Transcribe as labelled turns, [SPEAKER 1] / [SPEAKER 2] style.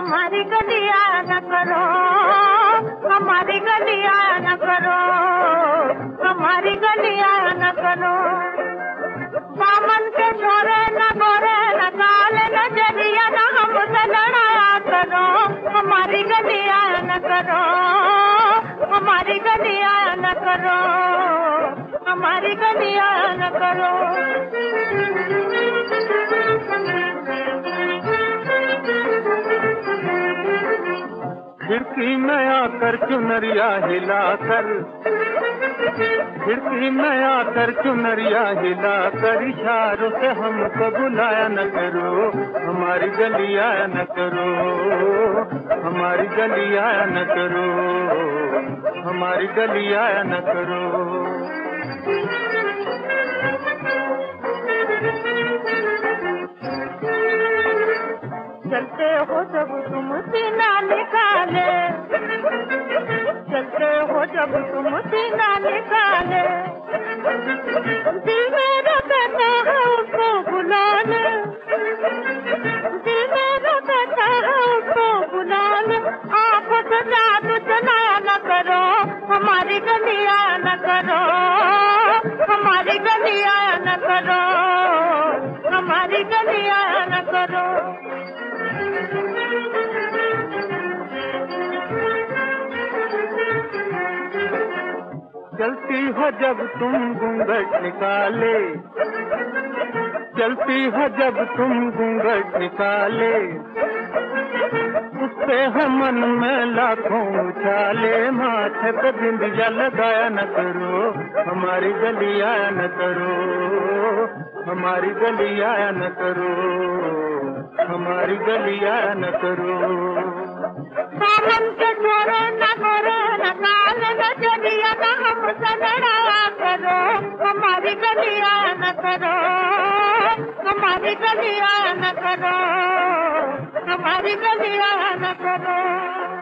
[SPEAKER 1] हमारी गलियां न करो, हमारी गलियां न करो, हमारी गलियां न करो। सामन के छोरे न गोरे न काले न जलिया न हमसे लड़ा करो, हमारी गलियां न करो, हमारी गलियां न करो, हमारी गलियां न करो।
[SPEAKER 2] खिड़की में आकर चुनरिया हिलाकर, खिड़की में आकर चुनरिया हिलाकर इशारों से हमको बुलाया न करो, हमारी गलियां न करो, हमारी गलियां न करो, हमारी गलियां न करो।
[SPEAKER 1] चलते हो जब तुम सीना निकाले, चलते हो जब तुम सीना निकाले, दिल मेरा कहता है उसको बुला ले, दिल मेरा कहता है उसको बुला ले। आंखों से जादू चला न करो, हमारी गलियां न करो, हमारी गलियां न करो, हमारी गलियां न करो।
[SPEAKER 2] चलती हो जब तुम घूंघट निकाले, चलती हो जब तुम घूंघट निकाले, उससे हम मन में लाखों उछाले। माथे पे बिंदिया लगाया न करो, हमारी गलियां न करो, हमारी गलियां न करो, हमारी गलियां न करो।
[SPEAKER 1] सामन के छोरे न गोरे न काले न जलिया न हमसे लड़ा करो, हमारी गलियां न करो, हमारी गलियां न करो, हमारी गलियां न करो।